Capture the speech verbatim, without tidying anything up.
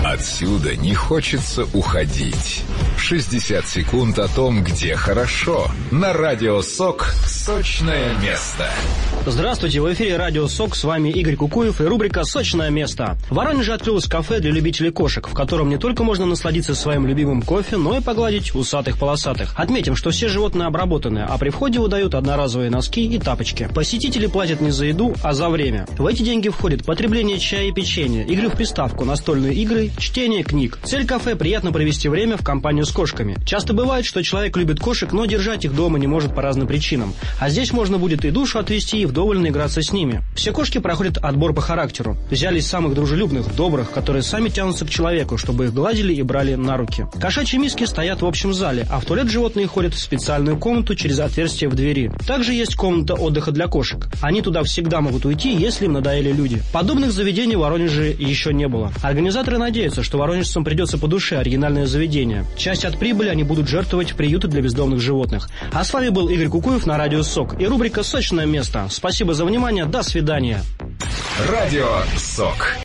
Отсюда не хочется уходить. шестьдесят секунд о том, где хорошо. На Радио СОК «Сочное место». Здравствуйте, в эфире Радио СОК, с вами Игорь Кукуев и рубрика «Сочное место». В Воронеже открылось кафе для любителей кошек, в котором не только можно насладиться своим любимым кофе, но и погладить усатых-полосатых. Отметим, что все животные обработаны, а при входе выдают одноразовые носки и тапочки. Посетители платят не за еду, а за время. В эти деньги входит потребление чая и печенья, игры в приставку, настольные игры, чтение книг. Цель кафе – приятно провести время в компании с кошками. Часто бывает, что человек любит кошек, но держать их дома не может по разным причинам. А здесь можно будет и душу отвести, и вдоволь наиграться с ними. Все кошки проходят отбор по характеру. Взяли из самых дружелюбных, добрых, которые сами тянутся к человеку, чтобы их гладили и брали на руки. Кошачьи миски стоят в общем зале, а в туалет животные ходят в специальную комнату через отверстие в двери. Также есть комната отдыха для кошек. Они туда всегда могут уйти, если им надоели люди. Подобных заведений в Воронеже еще не было. Организаторы надеются, что воронежцам придется по душе оригинальное заведение. Часть от прибыли они будут жертвовать в приюты для бездомных животных. А с вами был Игорь Кукуев на Радио СОК и рубрика «Сочное место». Спасибо за внимание, до свидания. Радио СОК.